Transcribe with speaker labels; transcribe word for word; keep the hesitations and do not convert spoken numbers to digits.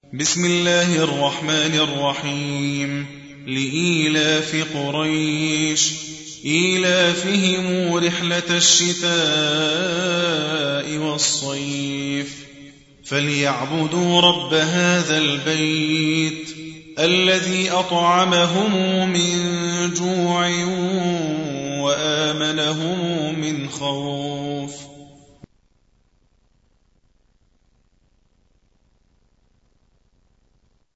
Speaker 1: بسم الله الرحمن الرحيم. لإيلاف قريش إيلافهم رحلة الشتاء والصيف فليعبدوا رب هذا البيت الذي أطعمهم من جوع وآمنهم من خوف.